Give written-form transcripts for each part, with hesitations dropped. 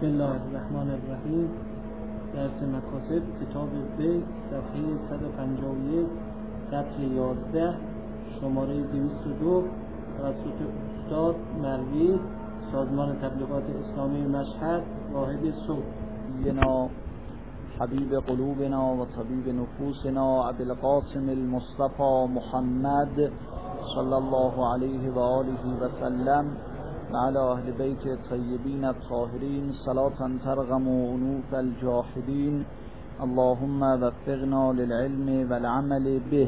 بسم الله الرحمن الرحیم. درس مقاصد کتاب بیت صفحه 151 سطر 11 شماره 202 توسط استاد مروی سازمان تبلیغات اسلامی مشهد واحد صوت. سیدنا حبیب قلوبنا و طبیب نفوسنا ابی القاسم المصطفى محمد صلی الله علیه و آله و سلم و علی اهل بیت الطیبین الطاهرین صلاة ترغم انوف الجاحدین اللهم وفقنا للعلم والعمل به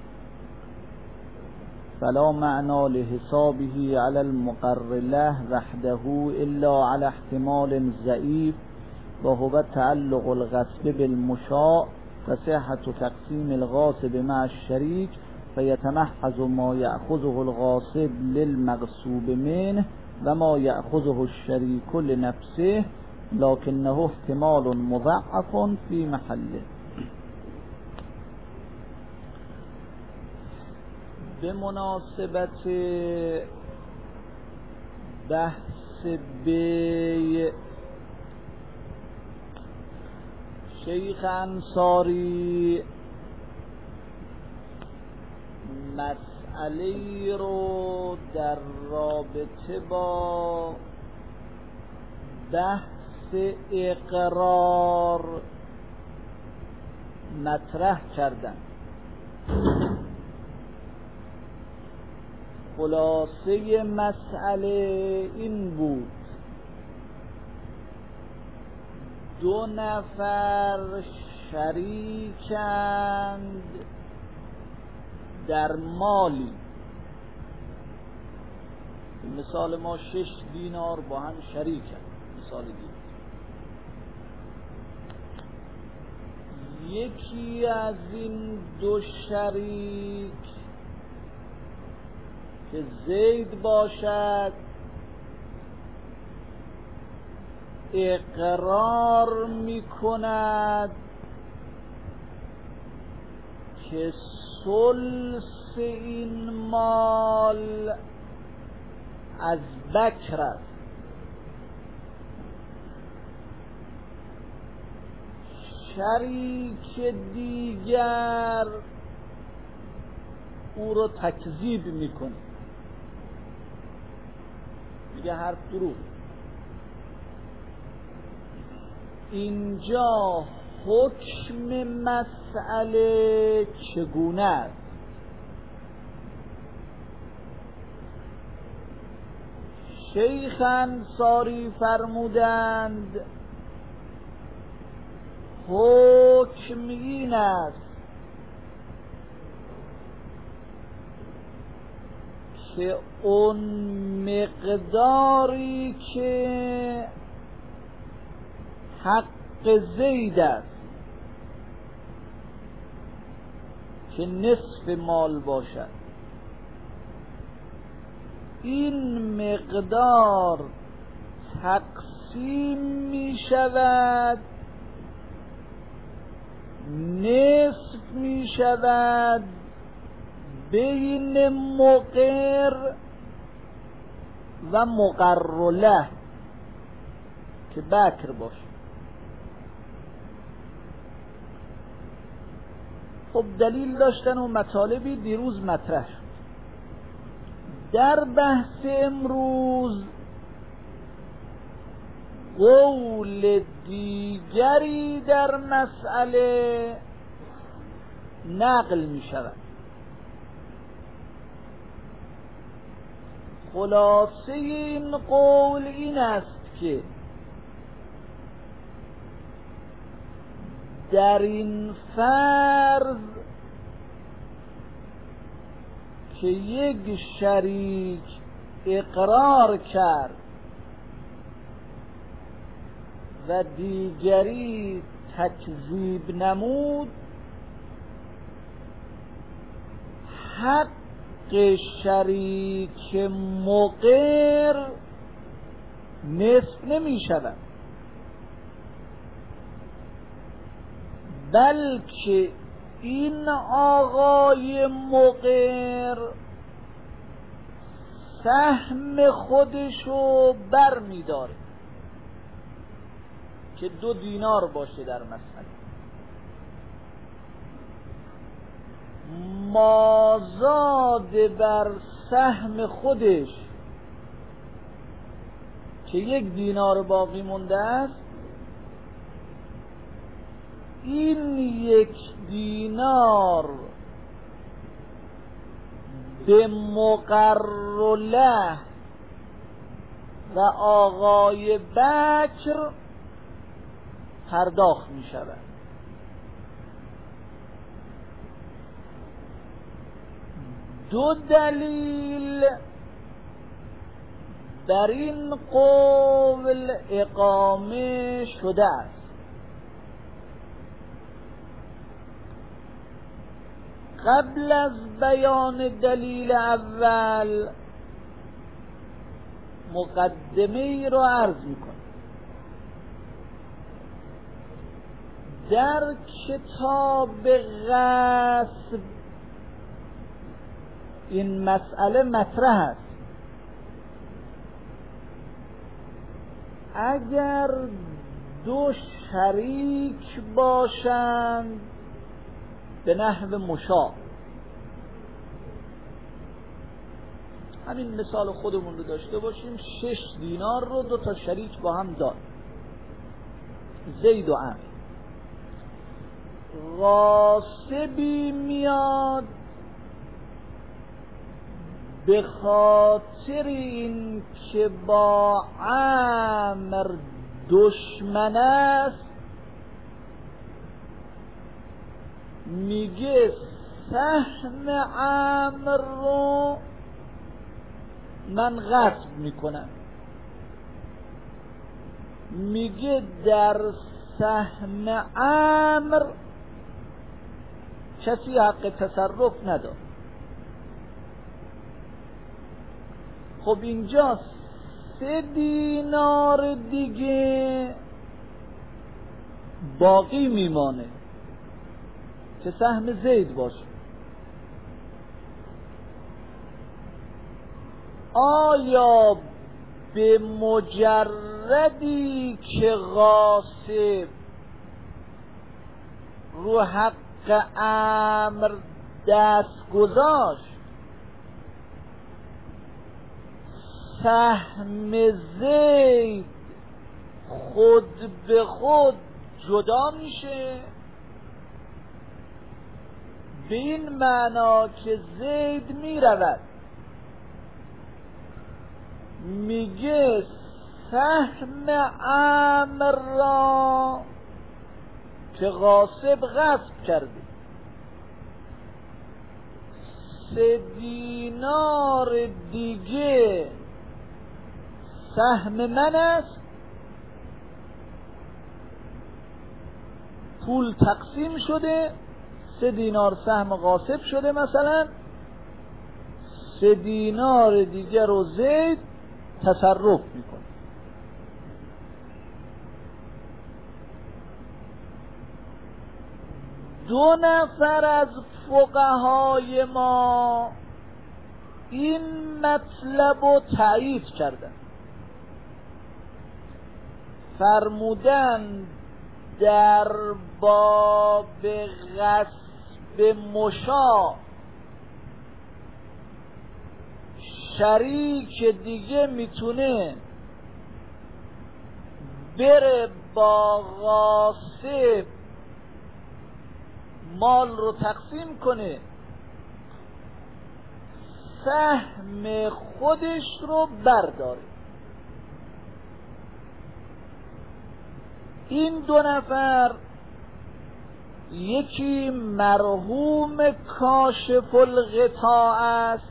فلا معنى لحسابه على المقر له وحده الا على احتمال ضعيف وهو تعلق الغصب بالمشاع وصحة تقسيم الغاصب مع الشريك فيتمحض ما يأخذه الغاصب للمغصوب منه وما يأخذه الشريك لنفسه لكنه احتمال مضعف في محله. به مناسبت بحث بیع شیخ انصاری مسئله رو در رابطه با بحث اقرار مطرح کردن. خلاصه مسئله این بود: دو نفر شریکند در مالی. مثال ما 6 دینار با هم شریکند. مثال دیگه یکی از این دو شریک که زید باشد اقرار میکند که ثلث این مال از بکر است. شریک دیگر او رو تکذیب میکنه، میگه حرف دروغ. اینجا حکم مسئله چگونه است؟ شیخ انصاری فرمودند حکم این است که اون مقداری که حق زید است که نصف مال باشد، این مقدار تقسیم می شود، نصف می شود بین مقر و مقر له که بکر باشه. خب دلیل داشتن و مطالبی دیروز مطرح شد. در بحث امروز قول دیگری در مسئله نقل می شود. خلاصه این قول این است که در این فرض که یک شریک اقرار کرد و دیگری تکذیب نمود، حق شریک مقر نصف نمی شود، بلکه این آقای مقر سهم خودشو بر می داره. که 2 دینار باشه در مسئله، مازاد بر سهم خودش که 1 دینار باقی مونده است، این 1 دینار به مقرله و آقای بکر پرداخت می شود. دو دلیل در این قول اقامه شده است. قبل از بیان دلیل اول مقدمه ای رو عرض میکنم. در کتاب غصب این مسئله مطرح است. اگر 2 شریک باشند به نحو مشاع، همین مثال خودمون رو داشته باشیم، 6 دینار رو 2 تا شریک با هم داد، زید و عمرو. غاصبی میاد به خاطر این که با عمرو دشمن است، میگه سهم عمرو رو من غصب میکنم. میگه در سهم عمرو کسی حق تصرف نداره. خب اینجا 3 دینار دیگه باقی میمانه که سهم زید باشه. آیا به مجردی که غاصب رو حق عمرو دست گذاشت، سهم زید خود به خود جدا میشه؟ به این معنا که زید میرود میگه سهم عمرو را که غاصب غصب کرده 3 دینار دیگه سهم من است، پول تقسیم شده، 3 دینار سهم غاصب شده، مثلا 3 دینار دیگه رو زید تصرف میکنه. دو نفر از فقهای ما این مطلب رو تایید کردن، فرمودن در باب غصب مشاع شریک دیگه میتونه بره با غاصب مال رو تقسیم کنه، سهم خودش رو برداره. این 2 نفر، یکی مرحوم کاشف الغطاء است،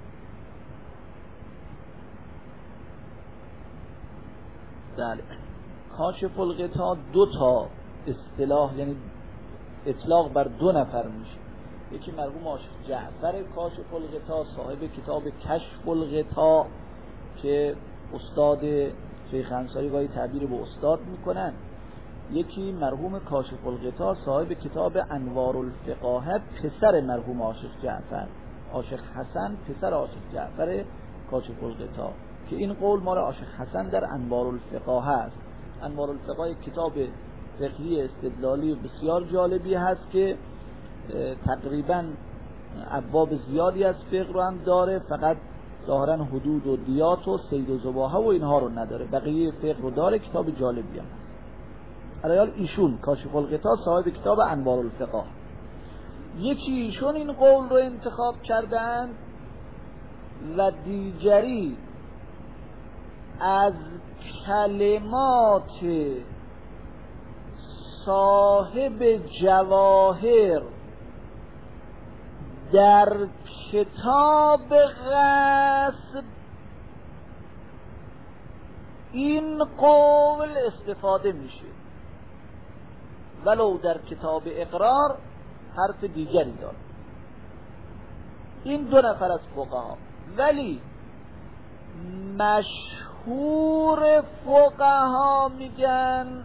بله، کاشف الغطاء 2 تا اصطلاح، یعنی اطلاق بر 2 نفر میشه. یکی مرحوم عاشق جعفر کاشف الغطاء صاحب کتاب کشف الغطاء که استاد شیخ انصاری گاهی تعبیر به استاد میکنن. یکی مرحوم کاشف الغطاء صاحب کتاب انوار الفقاهه، پسر مرحوم عاشق جعفر، عاشق حسن پسر عاشق جعفر کاشف الغطاء، که این قول مال عاشق حسن در انوار الفقاهه است انوار الفقه کتاب فقهی استدلالی بسیار جالبی هست که تقریبا ابواب زیادی از فقه رو هم داره، فقط ظاهرا حدود و دیات و صید و ذباحه و اینها رو نداره، بقیه فقه رو داره. کتاب جالبی هم هست. الان ایشون کاشف الغطا صاحب کتاب انوار الفقه، یکی ایشون این قول رو انتخاب کردن و دیگری از کلمات صاحب جواهر در کتاب غصب این قول استفاده میشه، ولو در کتاب اقرار حرف دیگری داره. این دو نفر از فقها، ولی مشهور فقها میگن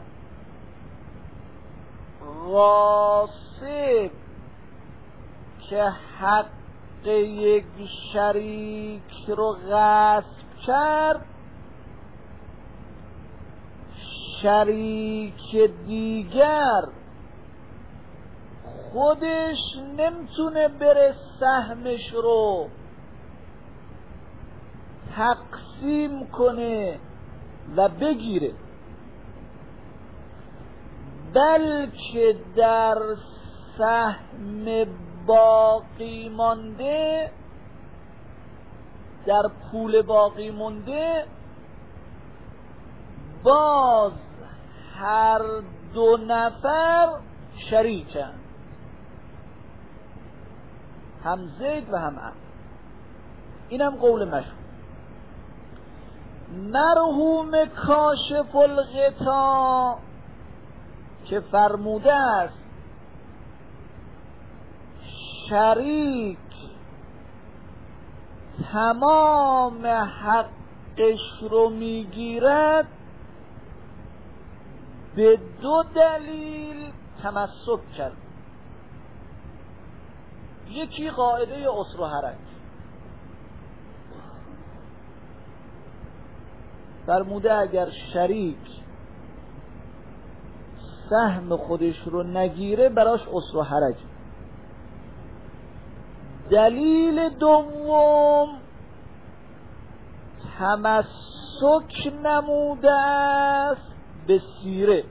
غاصب که حق یک شریک رو غصب کرد، شریک دیگر خودش نمیتونه بره سهمش رو تقسیم کنه و بگیره، بلکه در سهم باقی مانده، در پول باقی مانده باز هر دو نفر شریکن، هم زید و هم عمرو. اینم قول مشهور. مرحوم کاشف الغطا که فرموده است شریک تمام حقش رو میگیرد، به دو دلیل تمسک کرد. یکی قاعده اسر و حرج، فرموده اگر شریک سهم خودش رو نگیره براش اسر و حرج. دلیل دوم تمسک نموده است به سیره،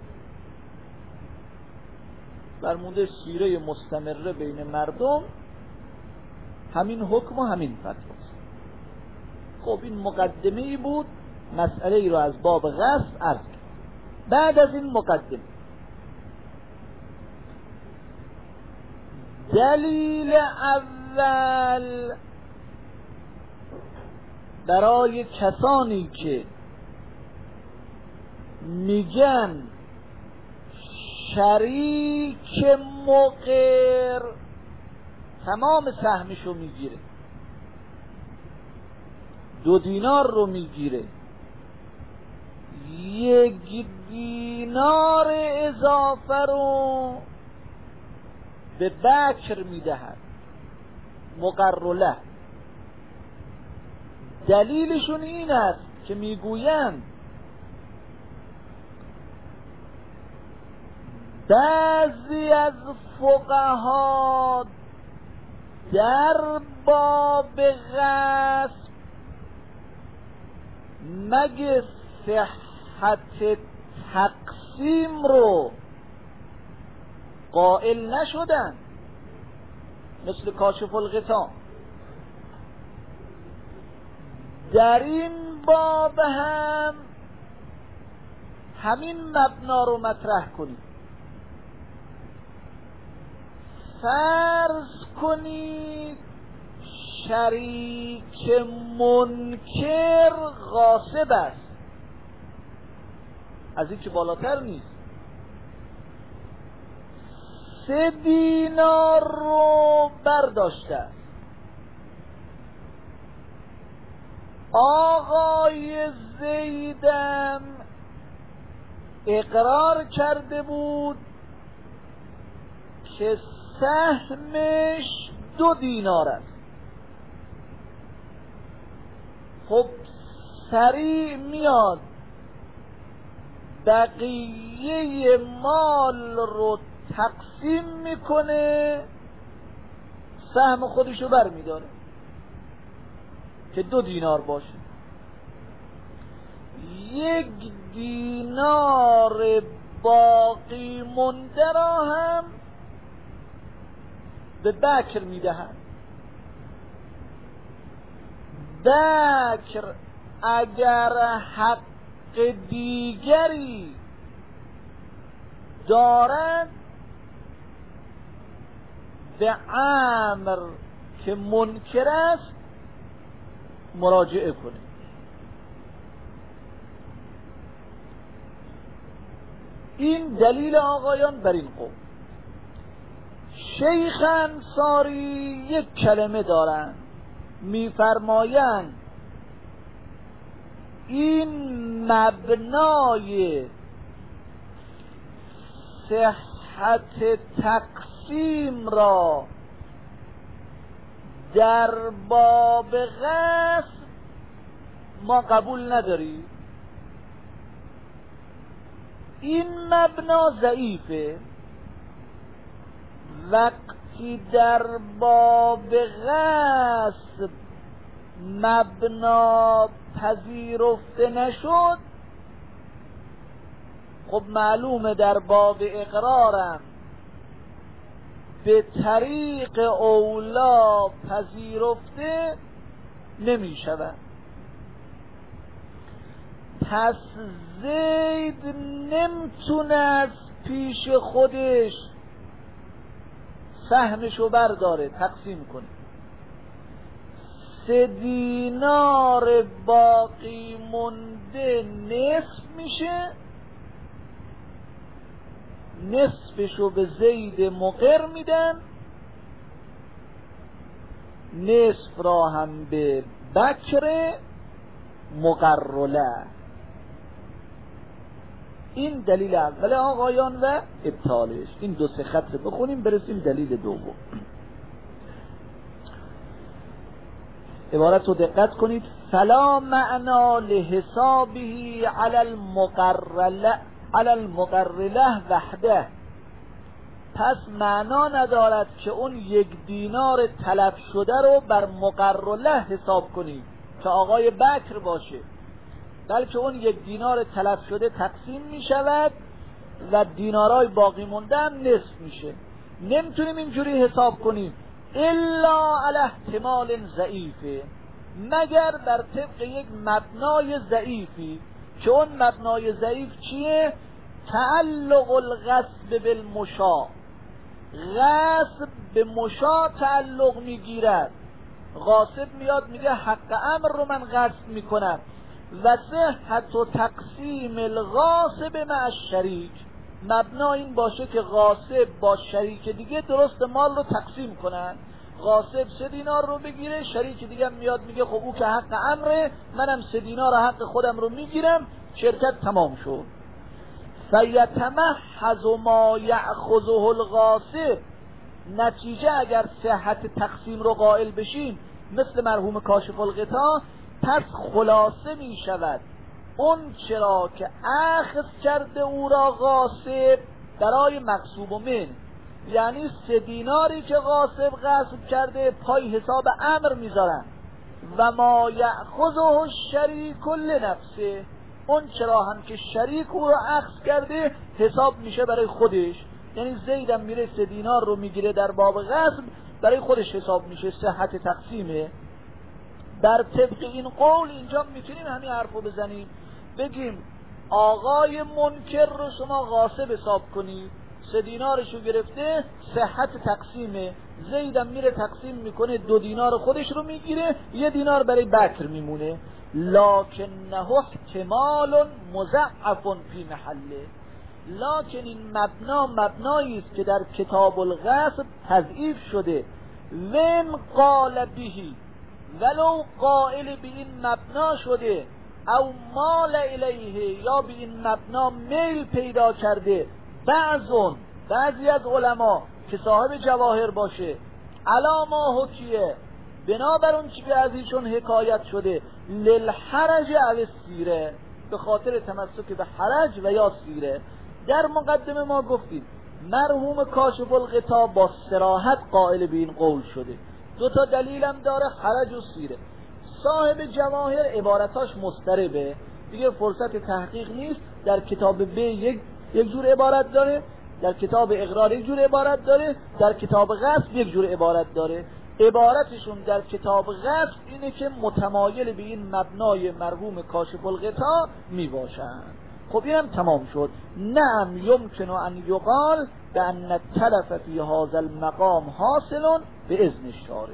فرموده سیره مستمره بین مردم همین حکم و همین فتواست. خب این مقدمه ای بود، مسئله ای رو از باب غصب عرض کرد. بعد از این مقدمه دلیل اول برای کسانی که میگن شریک مقر تمام سهمشو میگیره، 2 دینار رو میگیره، 1 دینار اضافه رو به بکر میدهد مقرله. دلیلشون این است که میگویند بعضی از فقها در باب غصب مگه صحت تقسیم رو قائل نشدن، مثل کاشف الغطا، در این باب هم همین مبنا رو مطرح کنید. فرض کنید شریک منکر غاصب است، از این که بالاتر نیست، 3 دینار رو برداشته است. آقای زیدم اقرار کرده بود که سهمش 2 دینار است. خب سریع میاد بقیه مال رو تقسیم میکنه، سهم خودشو بر میداره که 2 دینار باشه. 1 دینار باقی مونده را هم به بکر میدهند. بکر اگر حق دیگری دارد به امر که منکر است مراجعه کنه. این دلیل آقایان بر این قول. شیخ انصاری یک کلمه دارند، میفرمایند این مبنای صحت تقسیم را در باب غصب ما قبول نداریم. این مبنا ضعیفه. وقتی در باب غصب مبنا پذیرفته نشد، خب معلومه در باب اقرارم به طریق اولا پذیرفته نمی شود. پس زید نمیتونه از پیش خودش سهمشو برداره تقسیم کنه. 3 دینار باقی مونده نصف میشه، نصفشو به زید مقر میدن، نصف را هم به بکر مقرله. این دلیل اول آقایان و ابطالش. این 2-3 خط بخونیم برسیم دلیل دوم. عبارت رو دقت کنید. فلا معنا لحسابه علی المقرله وحده. پس معنا ندارد که اون 1 دینار تلف شده رو بر مقرله حساب کنید که آقای بکر باشه، بلکه اون 1 دینار تلف شده تقسیم می شود و دینارهای باقی مونده هم نصف میشه. نمیتونیم اینجوری حساب کنیم الا علی احتمال ضعیفه، مگر بر طبق یک مبنای ضعیفی که اون مبنای ضعیف چیه؟ تعلق الغصب بالمشاع. غصب به مشاع تعلق میگیرد. غاصب میاد میگه حق امر رو من غصب میکنم و صحت و تقسیم الغاصب مع الشریک. مبنا این باشه که غاصب با شریک دیگه درست مال رو تقسیم کنن. غاصب 3 دینار رو بگیره، شریک دیگه میاد میگه خب او که حق امره، منم 3 دینار حق خودم رو میگیرم، شرکت تمام شد. فیتمحض ما یأخذه الغاصب. نتیجه اگر صحت تقسیم رو قائل بشیم مثل مرحوم کاشف الغطا، پس خلاصه می شود اون چرا که اخذ کرده او را غاصب برای مغصوب و من، یعنی 3 دیناری که غاصب غصب کرده پای حساب امر میذارن. و ما یأخذه الشریک لنفسه، اون چرا هم که شریک او را اخذ کرده حساب میشه برای خودش. یعنی زیدم میره 3 دینار رو میگیره در باب غصب، برای خودش حساب میشه، صحت تقسیمه. در طبق این قول اینجا میتونیم همین حرفو بزنیم، بگیم آقای منکر رو شما غاصب حساب کنید، 3 دینارشو گرفته، صحت تقسیمه. زیدم میره تقسیم میکنه، 2 دینار خودش رو میگیره، 1 دینار برای بکر میمونه. لکنه احتمال مضعف فی محله. لکن این مبنایی است که در کتاب الغصب تضعیف شده. وین قال بهی، ولو قائل به این مبنا شده، او مال الیه، یا به این مبنا میل پیدا کرده بعضی از علما که صاحب جواهر باشه، علا ما حکیه، بنابر اون چی که از ایشون حکایت شده، للحرج او السیره، به خاطر تمسک به حرج و یا سیره. در مقدمه ما گفتیم مرحوم کاشف الغطا با صراحت قائل به این قول شده. دو تا دلیلم داره، حرج و سیره. صاحب جواهر عبارتاش مضطربه، دیگه فرصت تحقیق نیست. در کتاب ب یک جور عبارت داره، در کتاب اقرار یک جور عبارت داره، در کتاب غصب یک جور عبارت داره. عبارتشون در کتاب غصب اینه که متمایل به این مبنای مرحوم کاشف الغطا می باشند. خب اینم تمام شد. نعم یمکن ان یقال بان التلف فی هذا المقام حاصل به اذن الشارع.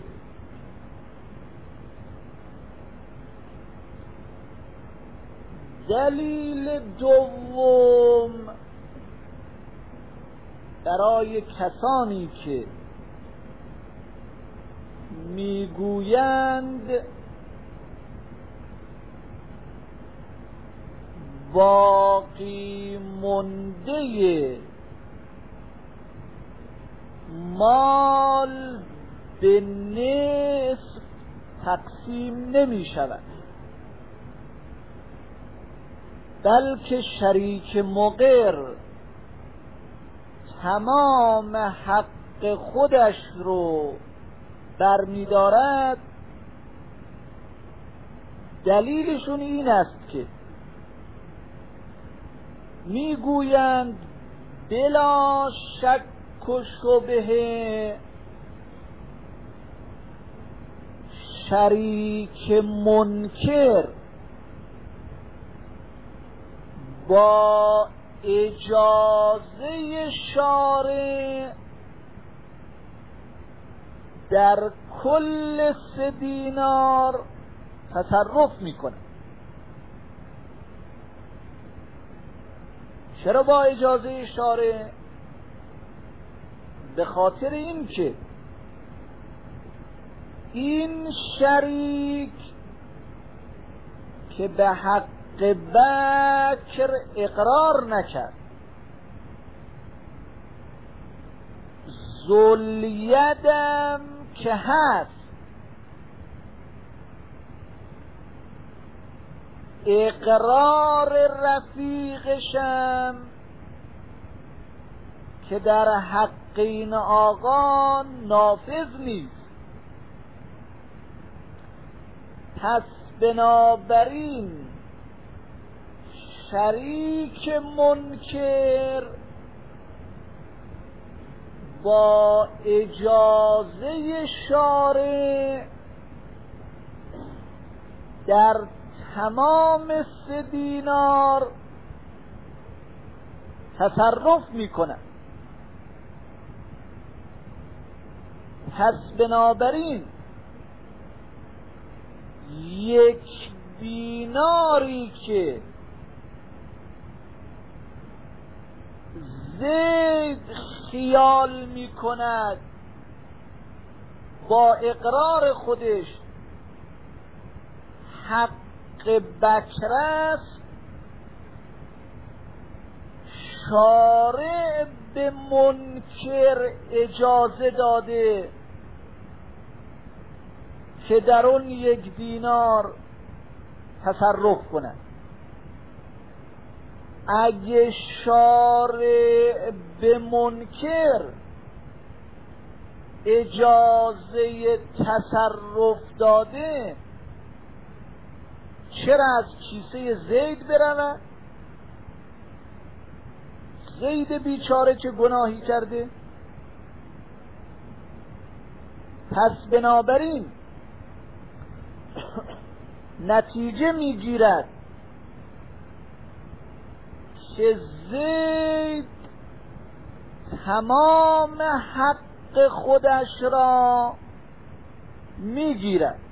دلیل دوم برای کسانی که میگویند باقی مونده مال به نصف تقسیم نمی شود، بلکه شریک مقر تمام حق خودش رو برمی‌دارد. دلیلشون این است که میگویند بلا شک و شبهه شریک منکر با اجازه شارع در کل 3 دینار تصرف میکنه. چرا با اجازه شارع؟ به خاطر این که این شریک که به حق بکر اقرار نکرد، ذوالیدم که هست، اقرار رفیقشم که در حق این آقا نافذ نیست. پس بنابراین شریک منکر با اجازه شارع در تمام 3 دینار تصرف میکنه. پس بنابراین 1 دیناری که زید خیال میکند با اقرار خودش حق بکر است، شارع به منکر اجازه داده که در اون 1 دینار تصرف کنه. اگه شارع به منکر اجازه تصرف داده، چرا از کیسه زید برود؟ زید بیچاره چه گناهی کرده؟ پس بنابراین نتیجه میگیرد که زید تمام حق خودش را میگیرد،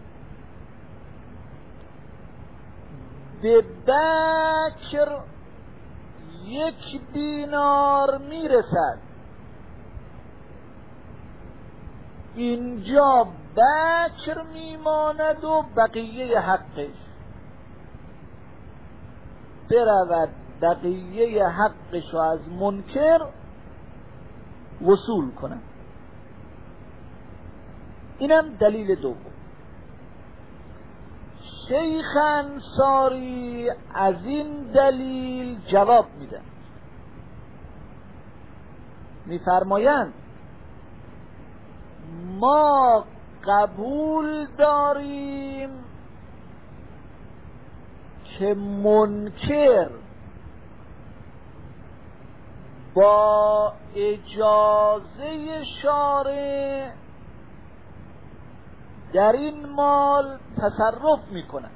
به بکر 1 دینار میرسد. اینجا بکر میماند و بقیه حقش برود بقیه حقش رو از منکر وصول کنه. اینم دلیل دوم. شیخ انصاری از این دلیل جواب میدن، میفرمایند ما قبول داریم که منکر با اجازه شارع در این مال تصرف میکنه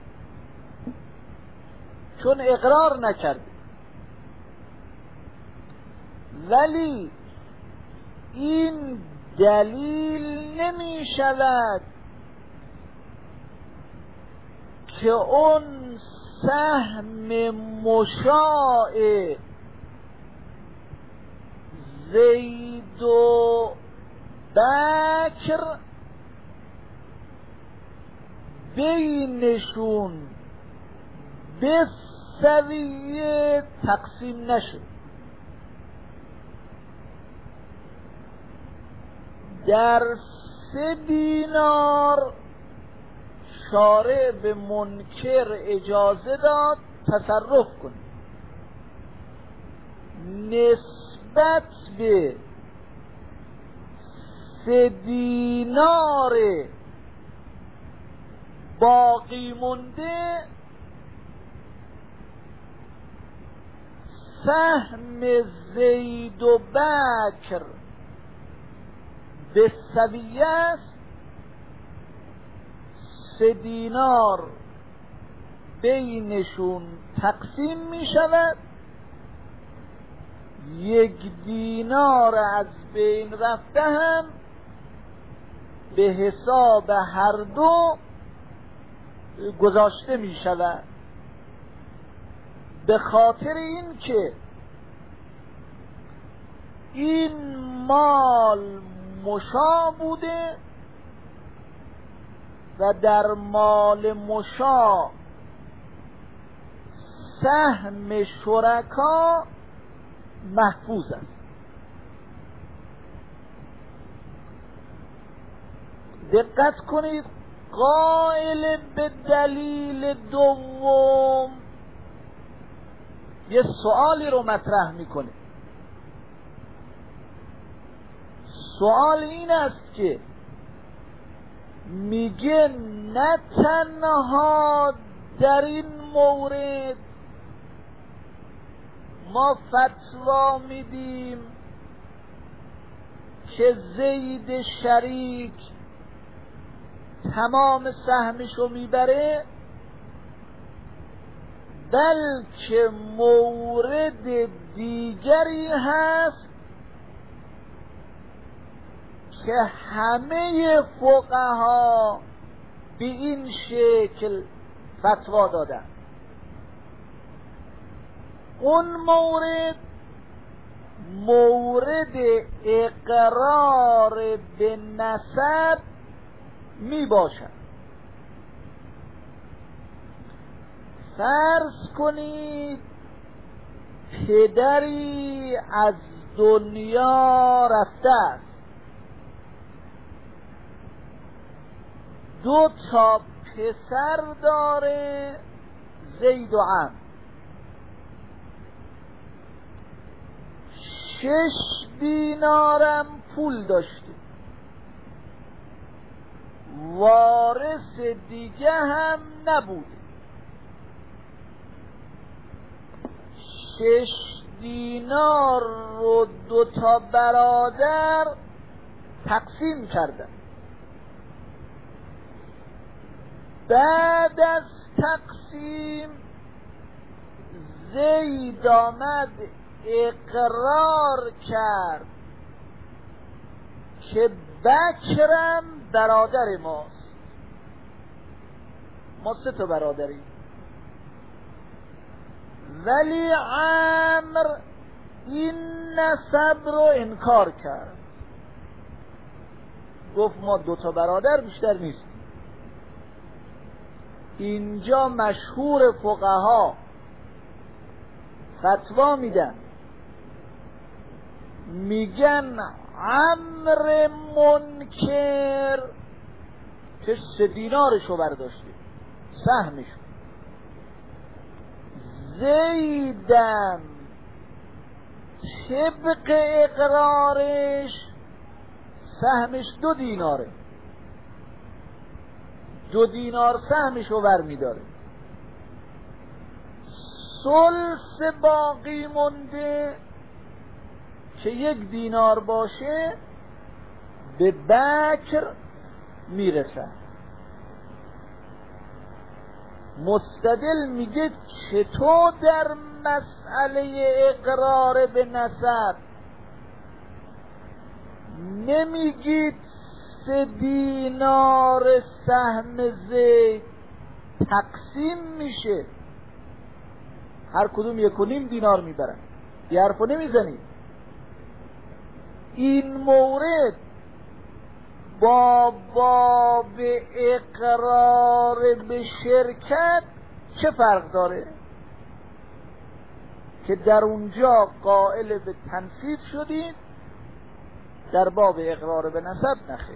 چون اقرار نکرده، ولی این دلیل نمی شود که اون سهم مشاع زید و بکر بینشون به سویه تقسیم نشد. در 3 دینار شارع به منکر اجازه داد تصرف کنه، نسبت به 3 دینار باقی مونده سهم زید و بکر به سویه است. 3 دینار بینشون تقسیم می شود، 1 دینار از بین رفته هم به حساب هر دو گذاشته می شود، به خاطر این که این مال مشاع بوده و در مال مشاع سهم شرکا محفوظ است. دقت کنید، قائل به دلیل دوم یه سوالی رو مطرح میکنه. سوال این است که میگه نه تنها در این مورد ما فتوا میدیم که زید شریک تمام سهمشو میبره، بلکه مورد دیگری هست که همه فقها به این شکل فتوا دادن. اون مورد اقرار به نسب می باشد. فرض کنید پدری از دنیا رفته است، 2 پسر داره، زید و عمرو، 6 دینارم پول داشته، وارث دیگه هم نبوده، 6 دینار رو 2 برادر تقسیم کردن. بعد از تقسیم زید آمد اقرار کرد که بکرم برادر ماست، ما 3 برادریم، ولی عمرو این نسب رو انکار کرد، گفت ما 2 برادر بیشتر نیست. اینجا مشهور فقها فتوا میدن، میگن عمرو منکر که 3 دینارشو برداشته، سهمشون. زیدم طبق اقرارش سهمش 2 دیناره، 2 دینار سهمشو برمیداره. ثلث باقی مونده که 1 دینار باشه به بکر میرسه. مستدل میگه چطور در مسئله اقرار به نسب نمیگید 3 دینار سهم زید تقسیم میشه، هر کدوم 1.5 دینار میبرن؟ یه حرفو نمیزنید. این مورد با باب اقرار به شرکت چه فرق داره؟ که در اونجا قائل به تنفیذ شدید، در باب اقرار به نسب نخیر.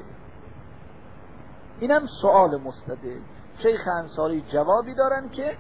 اینم سوال مستدل. شیخ انصاری جوابی دارن که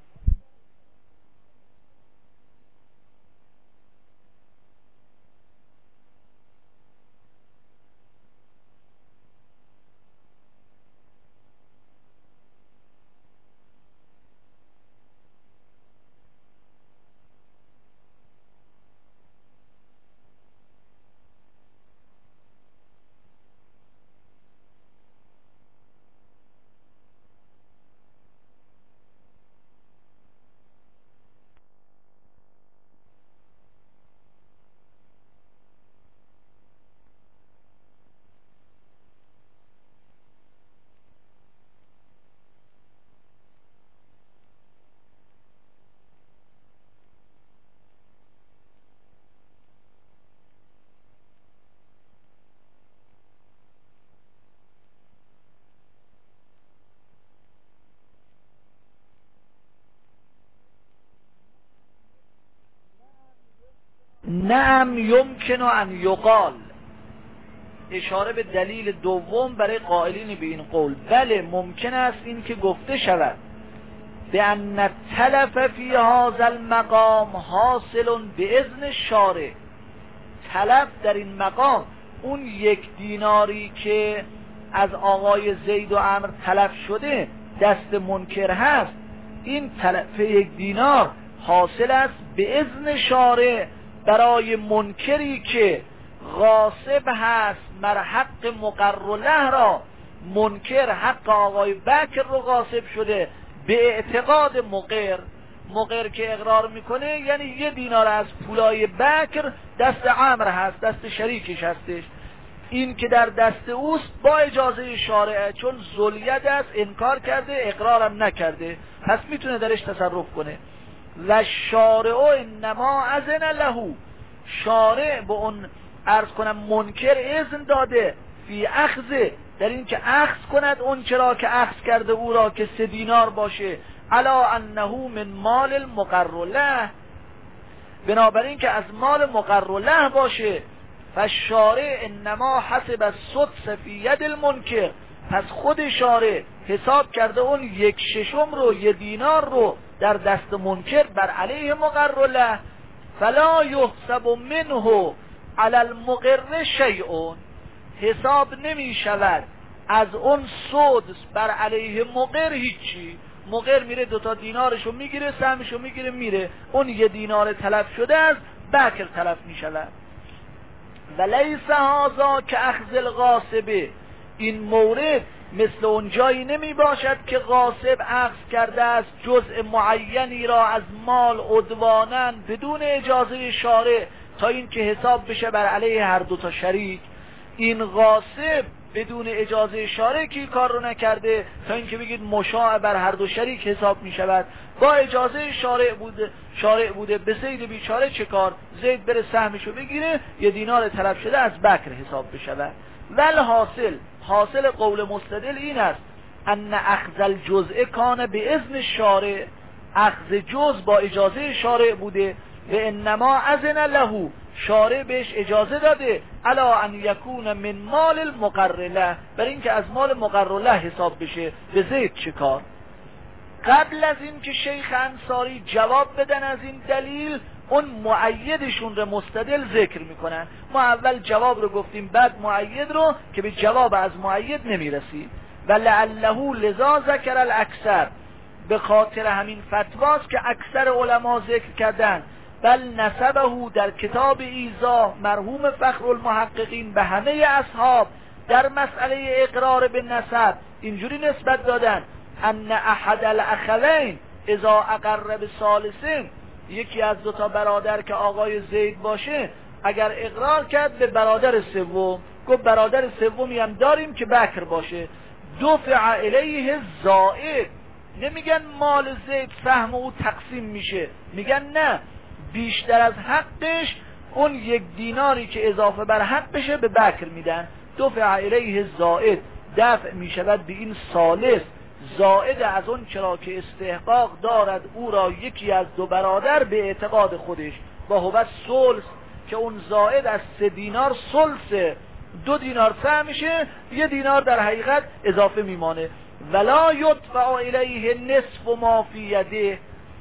نعم یمکن ان یقال، اشاره به دلیل دوم برای قائلین به این قول، بله ممکن است این که گفته شود به ان التلف فی هذا المقام حاصل باذن الشارع، تلف در این مقام اون 1 دیناری که از آقای زید و عمرو تلف شده دست منکر هست، این تلف 1 دینار حاصل است به اذن شارع برای منکری که غاصب هست مر حق مقر له را، منکر حق آقای بکر رو غاصب شده به اعتقاد مقر که اقرار میکنه، یعنی 1 دینار از پولای بکر دست عمرو هست، دست شریکش هستش، این که در دست اوست با اجازه شارع، چون ذوالید است، انکار کرده، اقرارم نکرده، پس میتونه درش تصرف کنه. و شارع انما اذن له، شارع به اون عرض کنم منکر اذن داده فی اخذه، در این که اخذ کند اون چرا که اخذ کرده او را که 3 دینار باشه، علا انه من مال المقر له، بنابراین که از مال مقر له باشه. فالشارع انما حسب السدس فی ید المنکر، پس خود شارع حساب کرده اون 1/6 رو، 1 دینار رو در دست منکر بر علیه مقر له، فلا یحسب منه علی المقر شیء، حساب نمی شود از اون سدس بر علیه مقر هیچی. مقر میره 2 دینارشو میگیره، سهمشو میگیره میره، اون 1 دینار تلف شده از بکر تلف میشود. ولیس هذا که اخذ الغاصبه، این مورد مثل اون جایی نمی باشد که غاصب اخذ کرده است جزء معینی را از مال عدوانا بدون اجازه شارع تا این که حساب بشه بر علیه هر 2 شریک. این غاصب بدون اجازه شارع که کار رو نکرده تا این که بگید مشاع بر هر 2 شریک حساب می شود، با اجازه شارع بوده به زید بیچاره چه کار، زید بره سهمشو بگیره، 1 دینار تلف شده از بکر حساب بشود. ول حاصل قول مستدل این است ان اخذ الجزء کان به اذن الشارع، اخذ جز با اجازه شارع بوده، و انما اذن له، شارع بهش اجازه داده الا ان یکون من مال المقر له، برای اینکه از مال مقر له حساب بشه، به زید چه کار. قبل از این که شیخ انصاری جواب بدن از این دلیل، اون مؤیدشون رو مستدل ذکر میکنن. ما اول جواب رو گفتیم، بعد مؤید رو، که به جواب از مؤید نمیرسید. و لعله لذا ذکر الاکثر، به خاطر همین فتواست که اکثر علما ذکر کردن. بل نسبه در کتاب ایضاح مرحوم فخرالمحققین به همه اصحاب در مسئله اقرار به نسب اینجوری نسبت دادن: ان احد الاخوین اذا اقر به ثالثین، یکی از دو تا برادر که آقای زید باشه اگر اقرار کرد به برادر سوم، گفت برادر سومی هم داریم که بکر باشه، دفع الیه زائد. نمیگن مال زید سهم او تقسیم میشه، میگن نه، بیشتر از حقش اون 1 دیناری که اضافه بر حقشه به بکر میدن. دفع الیه زائد، دفع میشود به این ثالث زائد از اون چرا که استحقاق دارد او را یکی از 2 برادر به اعتقاد خودش، با هو ثلث، که اون زائد از 3 دینار ثلث 2 دینار سهم میشه، 1 دینار در حقیقت اضافه میمانه. ولا یدفع الیه نصف ما فی یده،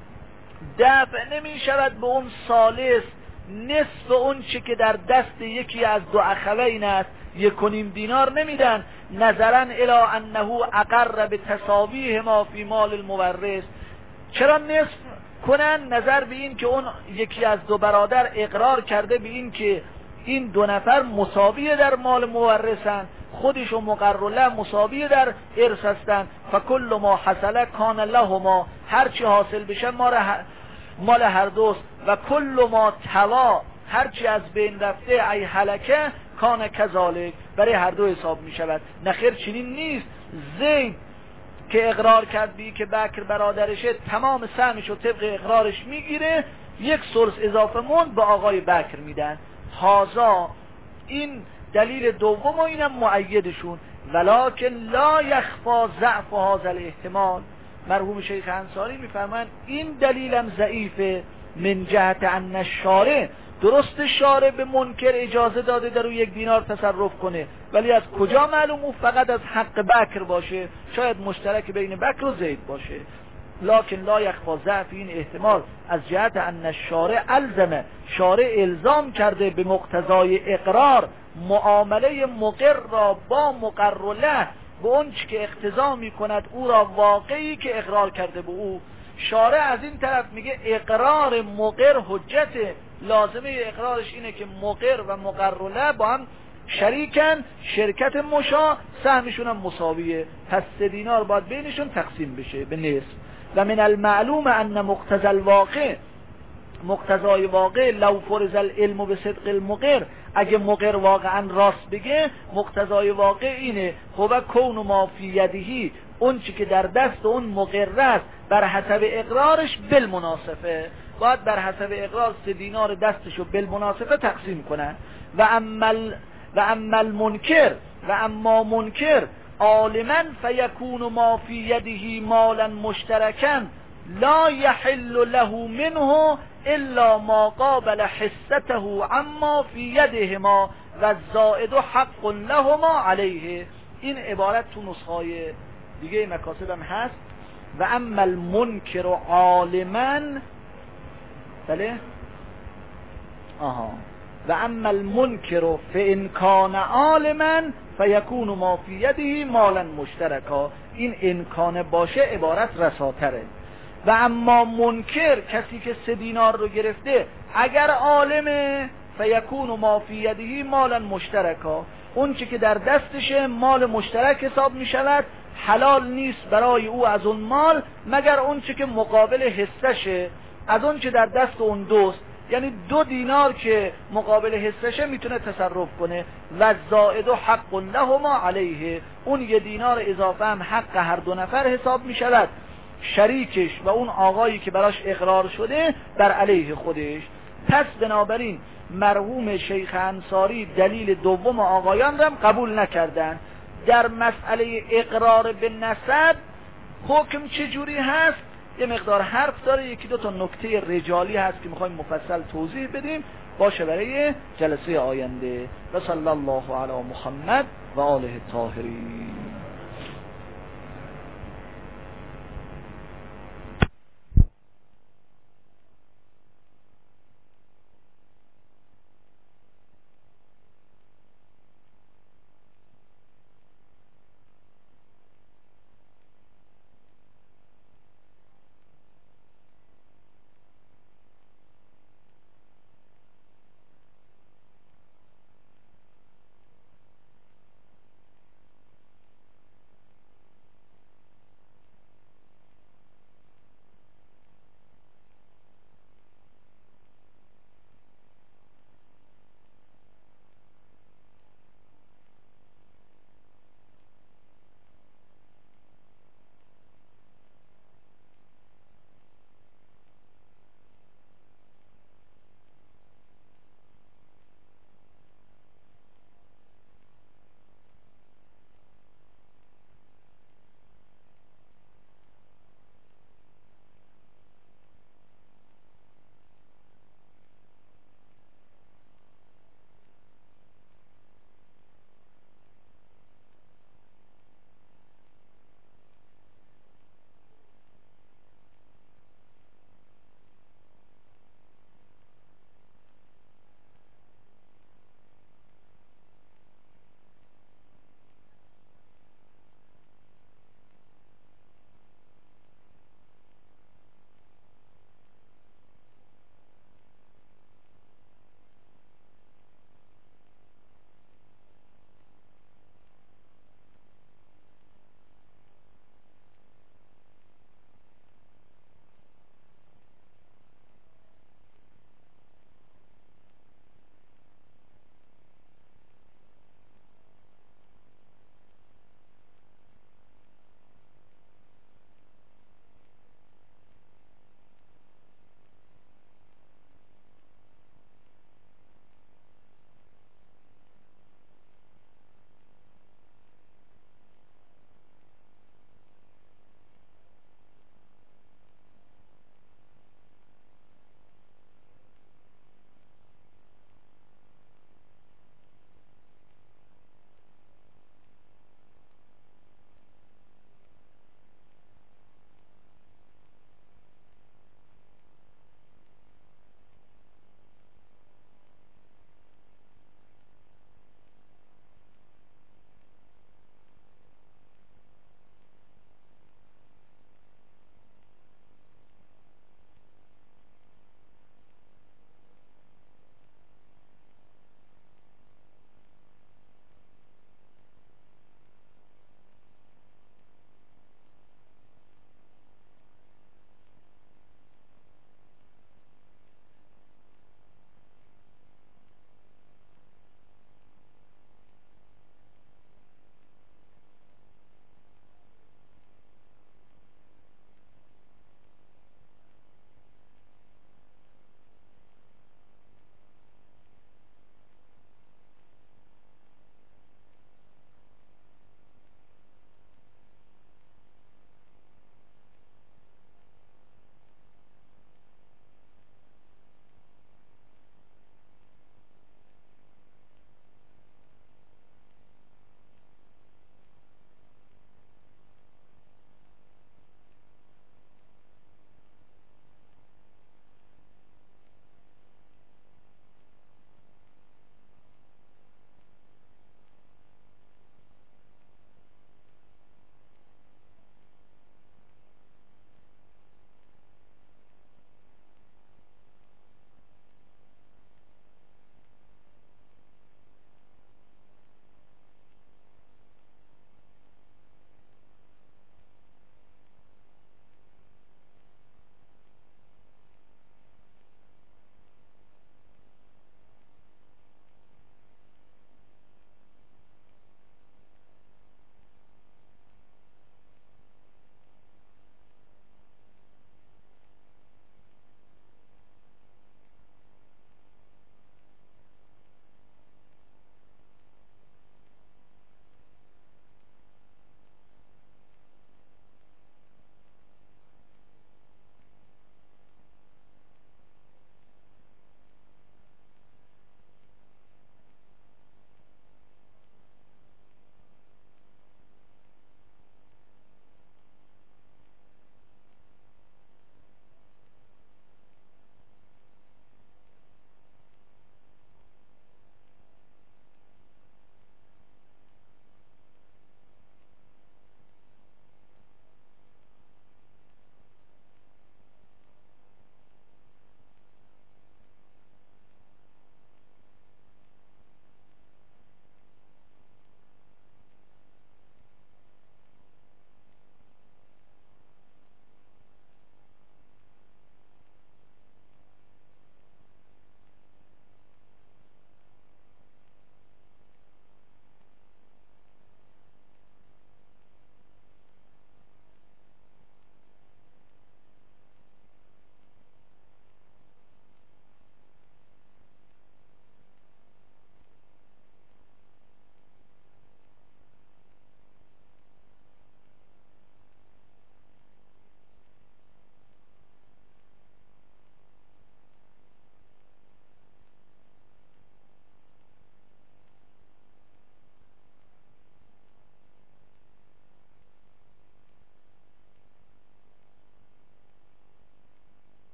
دفع نمی شود به اون ثالث نصف اون چه که در دست یکی از 2 اخوین است، 1.5 دینار نمیدن. نظرا الی انه اقر به تساویه ما فی مال المورث. چرا نصف کنن؟ نظر به این که اون یکی از 2 برادر اقرار کرده به این که این 2 نفر مساویه در مال مورثن، خودش و مقرله مساویه در ارث هستن. فکل ما حصل کان لهما، هرچی حاصل بشه مال هر دوست. و کل ما توا، هرچی از بین رفته ای هلکه کان کذالک، برای هر دو حساب می شود. نخیر چنین نیست. زید که اقرار کرد بی که بکر برادرشه، تمام سهمشو طبق اقرارش میگیره، 1 ثلث اضافه موند به آقای بکر میدن. هازا، این دلیل دوم و اینم مؤیدشون. ولکن لا یخفا ضعف هذا الاحتمال، مرحوم شیخ انصاری میفرمایند این دلیلم ضعیفه، من جهت ان الشارع، درست شارع به منکر اجازه داده در او 1 دینار تصرف کنه، ولی از کجا معلوم او فقط از حق بکر باشه؟ شاید مشترک بین بکر و زید باشه. لکن لا یخفا ضعف این احتمال از جهت ان الشارع الزمه، شارع الزام کرده به مقتضای اقرار معامله مقر را با مقر له، به اون چی که اقتضا می کند او را واقعی که اقرار کرده به او. شارع از این طرف میگه اقرار مقر حجته، لازمه اقرارش اینه که مقر و مقر له با هم شریکن، شرکت مشا، سهمشون هم مساویه، پس 3 دینار باید بینشون تقسیم بشه به نصف. و من المعلوم ان مقتضى الواقع، مقتضای واقع، لو فرض العلم به صدق المقر، اگه مقر واقعا راست بگه، مقتضای واقع اینه هو کون ما فی یده، اون چی که در دست اون مقر است بر حسب اقرارش بالمناسبه، باید بر حسب اقرار 3 دینار دستشو بالمناسبه تقسیم کنن. و اما المنکر، و اما منکر عالما فیکون ما فی یده مالا مشترکا لا یحل له منه الا ما قابل حصته عما فی یدهما و الزائد حق لهما علیه. این عبارت تو نسخه‌های دیگه مکاسب هم هست. و اما المنکر عالما، بله، و اما المنکر فان کان عالما فیکون ما فی یده مالا مشترکا، این امکان باشه عبارت رساتره. و اما منکر، کسی که 3 دینار رو گرفته، اگر عالمه فیکون ما فی یده مالا مشترکا، اون چی که در دستشه مال مشترک حساب می شود، حلال نیست برای او از اون مال مگر اون چی که مقابل حصشه از اون چی در دست اون دوست، یعنی 2 دینار که مقابل حصشه میتونه تصرف کنه. و زائد حق لهما علیه، اون 1 دینار اضافه هم حق هر 2 نفر حساب می شود، شریکش و اون آقایی که براش اقرار شده بر علیه خودش. پس بنابراین مرحوم شیخ انصاری دلیل دوم آقایان را قبول نکردن. در مسئله اقرار به نسب حکم چجوری هست؟ یه مقدار حرف داره، 1-2 تا نکته رجالی هست که میخوایم مفصل توضیح بدیم، باشه برای جلسه آینده. و صلی الله علی محمد و آله الطاهرین.